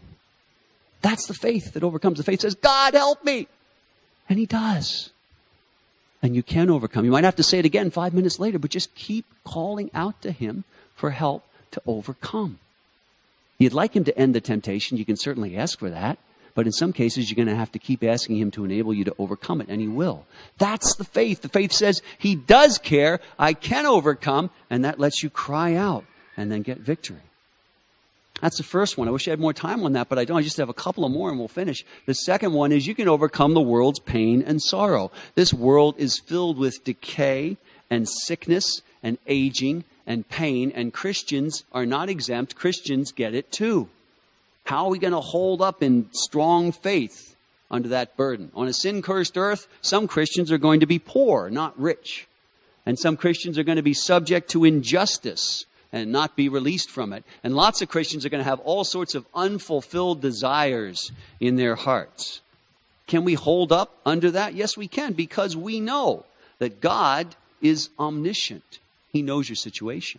That's the faith that overcomes. The faith says, God, help me. And He does. And you can overcome. You might have to say it again 5 minutes later, but just keep calling out to Him for help to overcome. You'd like Him to end the temptation. You can certainly ask for that. But in some cases, you're going to have to keep asking Him to enable you to overcome it, and He will. That's the faith. The faith says, He does care, I can overcome, and that lets you cry out and then get victory. That's the first one. I wish I had more time on that, but I don't. I just have a couple of more and we'll finish. The second one is you can overcome the world's pain and sorrow. This world is filled with decay and sickness and aging and pain, and Christians are not exempt. Christians get it too. How are we going to hold up in strong faith under that burden? On a sin-cursed earth, some Christians are going to be poor, not rich. And some Christians are going to be subject to injustice and not be released from it. And lots of Christians are going to have all sorts of unfulfilled desires in their hearts. Can we hold up under that? Yes, we can, because we know that God is omniscient. He knows your situation.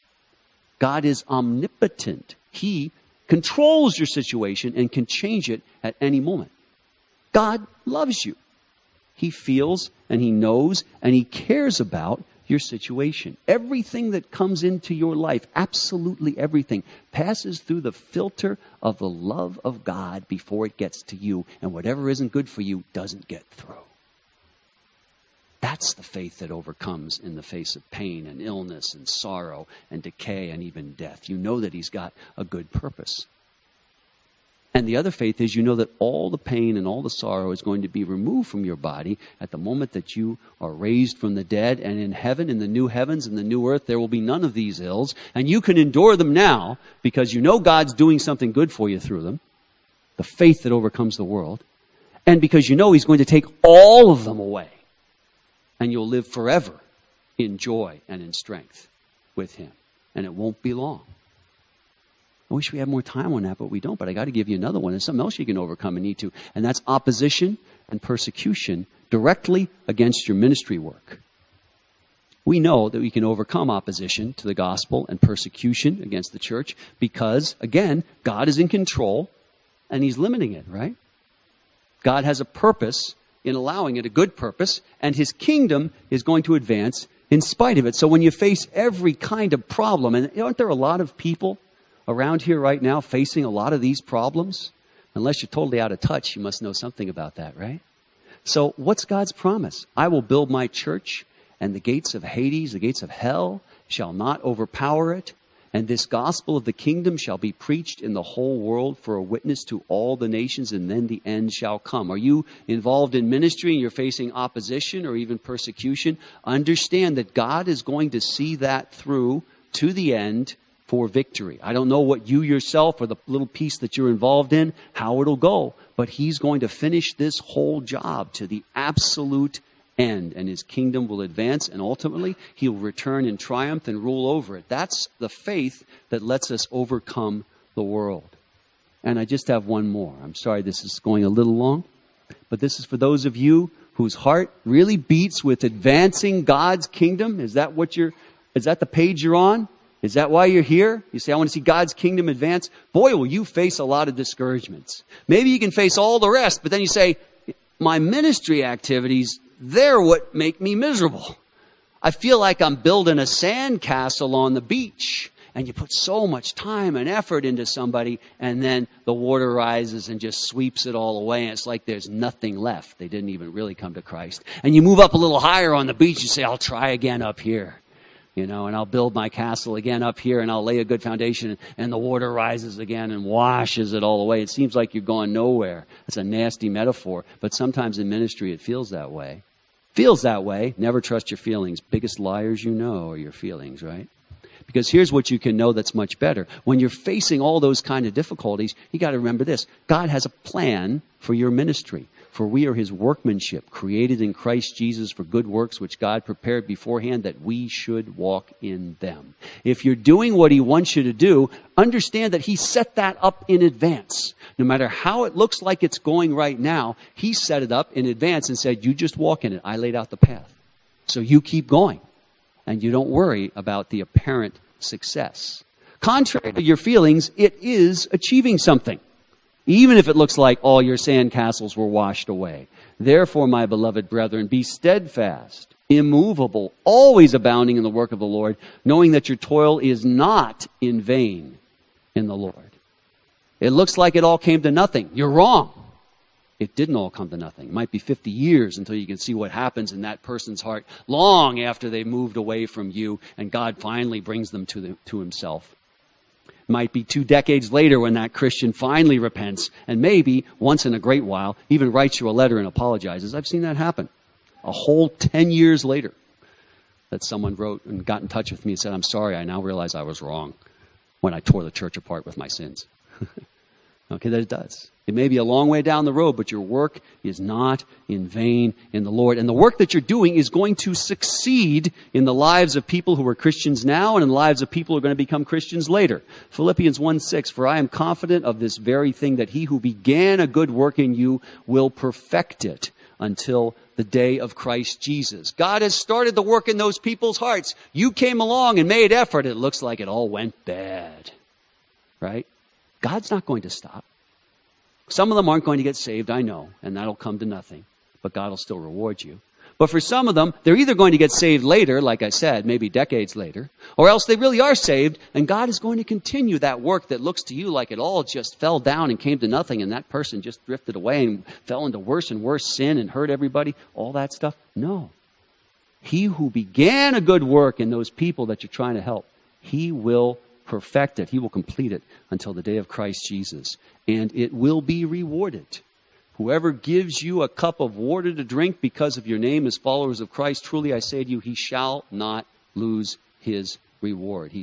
God is omnipotent. He controls your situation and can change it at any moment. God loves you. He feels and He knows and He cares about your situation. Everything that comes into your life, absolutely everything, passes through the filter of the love of God before it gets to you. And whatever isn't good for you doesn't get through. That's the faith that overcomes in the face of pain and illness and sorrow and decay and even death. You know that He's got a good purpose. And the other faith is you know that all the pain and all the sorrow is going to be removed from your body at the moment that you are raised from the dead. And in heaven, in the new heavens and the new earth, there will be none of these ills. And you can endure them now because you know God's doing something good for you through them. The faith that overcomes the world. And because you know He's going to take all of them away. And you'll live forever in joy and in strength with Him. And it won't be long. I wish we had more time on that, but we don't. But I got to give you another one. There's something else you can overcome and need to. And that's opposition and persecution directly against your ministry work. We know that we can overcome opposition to the gospel and persecution against the church because, again, God is in control and He's limiting it, right? God has a purpose in allowing it, a good purpose, and His kingdom is going to advance in spite of it. So when you face every kind of problem, and aren't there a lot of people around here right now facing a lot of these problems? Unless you're totally out of touch, you must know something about that, right? So what's God's promise? I will build my church, and the gates of Hades, the gates of hell, shall not overpower it. And this gospel of the kingdom shall be preached in the whole world for a witness to all the nations, and then the end shall come. Are you involved in ministry and you're facing opposition or even persecution? Understand that God is going to see that through to the end for victory. I don't know what you yourself or the little piece that you're involved in, how it'll go, but He's going to finish this whole job to the absolute end, and His kingdom will advance, and ultimately He'll return in triumph and rule over it. That's the faith that lets us overcome the world. And I just have one more. I'm sorry this is going a little long, but this is for those of you whose heart really beats with advancing God's kingdom. Is that the page you're on? Is that why you're here? You say, I want to see God's kingdom advance. Boy, will you face a lot of discouragements. Maybe you can face all the rest, but then you say, my ministry activities, they're what make me miserable. I feel like I'm building a sandcastle on the beach. And you put so much time and effort into somebody, and then the water rises and just sweeps it all away. And it's like there's nothing left. They didn't even really come to Christ. And you move up a little higher on the beach. You say, I'll try again up here. And I'll build my castle again up here, and I'll lay a good foundation, and the water rises again and washes it all away. It seems like you're going nowhere. It's a nasty metaphor, but sometimes in ministry it feels that way. Feels that way. Never trust your feelings. Biggest liars you know are your feelings, right? Because here's what you can know that's much better. When you're facing all those kind of difficulties, you got to remember this. God has a plan for your ministry. For we are His workmanship, created in Christ Jesus for good works, which God prepared beforehand that we should walk in them. If you're doing what He wants you to do, understand that He set that up in advance. No matter how it looks like it's going right now, He set it up in advance and said, you just walk in it. I laid out the path. So you keep going. And you don't worry about the apparent success. Contrary to your feelings, it is achieving something. Even if it looks like all your sandcastles were washed away. Therefore, my beloved brethren, be steadfast, immovable, always abounding in the work of the Lord, knowing that your toil is not in vain in the Lord. It looks like it all came to nothing. You're wrong. It didn't all come to nothing. It might be 50 years until you can see what happens in that person's heart long after they moved away from you and God finally brings them to Himself. Might be 2 decades later when that Christian finally repents and maybe once in a great while even writes you a letter and apologizes. I've seen that happen. A whole 10 years later that someone wrote and got in touch with me and said, I'm sorry, I now realize I was wrong when I tore the church apart with my sins. Okay, that it does. It may be a long way down the road, but your work is not in vain in the Lord. And the work that you're doing is going to succeed in the lives of people who are Christians now and in the lives of people who are going to become Christians later. Philippians 1:6, for I am confident of this very thing, that He who began a good work in you will perfect it until the day of Christ Jesus. God has started the work in those people's hearts. You came along and made effort. It looks like it all went bad. Right? God's not going to stop. Some of them aren't going to get saved, I know, and that'll come to nothing. But God will still reward you. But for some of them, they're either going to get saved later, like I said, maybe decades later, or else they really are saved, and God is going to continue that work that looks to you like it all just fell down and came to nothing, and that person just drifted away and fell into worse and worse sin and hurt everybody, all that stuff. No. He who began a good work in those people that you're trying to help, He will perfect it. He will complete it until the day of Christ Jesus. And it will be rewarded. Whoever gives you a cup of water to drink because of your name as followers of Christ, truly I say to you, he shall not lose his reward.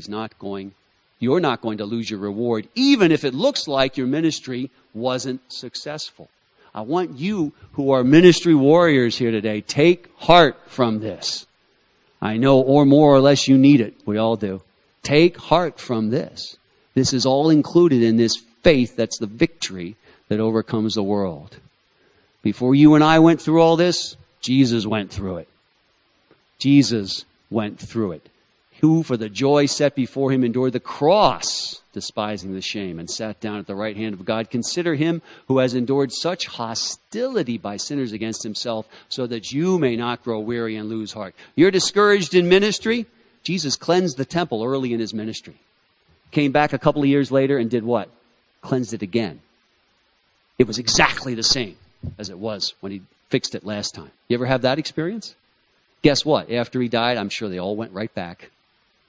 You're not going to lose your reward, even if it looks like your ministry wasn't successful. I want you who are ministry warriors here today, take heart from this. I know, or more or less you need it. We all do. Take heart from this. This is all included in this faith that's the victory that overcomes the world. Before you and I went through all this, Jesus went through it. Jesus went through it. Who, for the joy set before Him, endured the cross, despising the shame, and sat down at the right hand of God. Consider Him who has endured such hostility by sinners against Himself, so that you may not grow weary and lose heart. You're discouraged in ministry? Jesus cleansed the temple early in His ministry. Came back a couple of years later and did what? Cleansed it again. It was exactly the same as it was when He fixed it last time. You ever have that experience? Guess what? After He died, I'm sure they all went right back.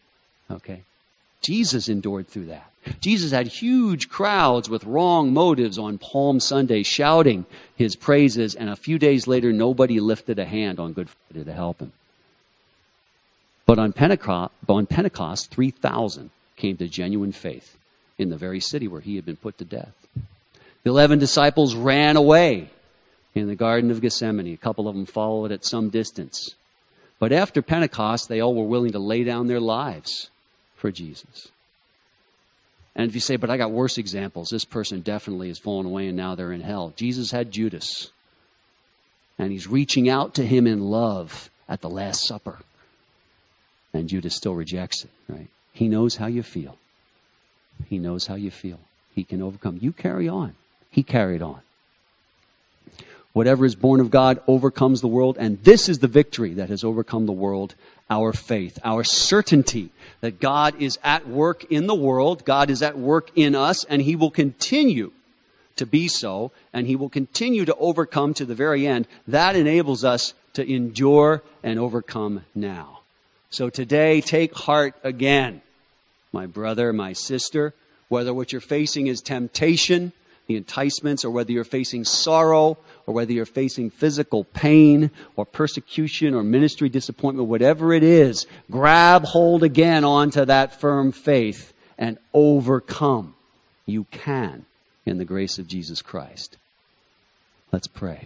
Okay? Jesus endured through that. Jesus had huge crowds with wrong motives on Palm Sunday shouting his praises, and a few days later nobody lifted a hand on Good Friday to help him. But on Pentecost, 3,000 came to genuine faith in the very city where he had been put to death. The 11 disciples ran away in the Garden of Gethsemane. A couple of them followed at some distance. But after Pentecost, they all were willing to lay down their lives for Jesus. And if you say, but I got worse examples, this person definitely has fallen away and now they're in hell. Jesus had Judas. And he's reaching out to him in love at the Last Supper. And Judas still rejects it, right? He knows how you feel. He knows how you feel. He can overcome. You carry on. He carried on. Whatever is born of God overcomes the world, and this is the victory that has overcome the world, our faith, our certainty that God is at work in the world, God is at work in us, and he will continue to be so, and he will continue to overcome to the very end. That enables us to endure and overcome now. So today, take heart again, my brother, my sister, whether what you're facing is temptation, the enticements, or whether you're facing sorrow, or whether you're facing physical pain, or persecution, or ministry disappointment, whatever it is, grab hold again onto that firm faith and overcome. You can in the grace of Jesus Christ. Let's pray.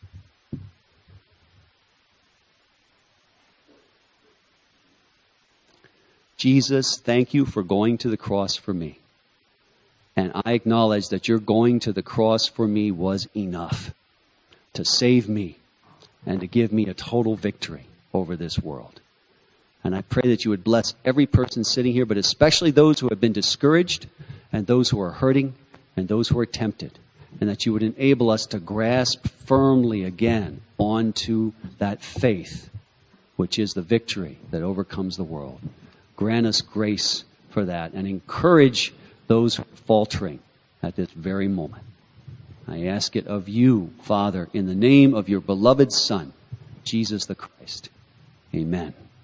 Jesus, thank you for going to the cross for me. And I acknowledge that your going to the cross for me was enough to save me and to give me a total victory over this world. And I pray that you would bless every person sitting here, but especially those who have been discouraged and those who are hurting and those who are tempted. And that you would enable us to grasp firmly again onto that faith, which is the victory that overcomes the world. Grant us grace for that and encourage those who are faltering at this very moment. I ask it of you, Father, in the name of your beloved Son, Jesus the Christ. Amen.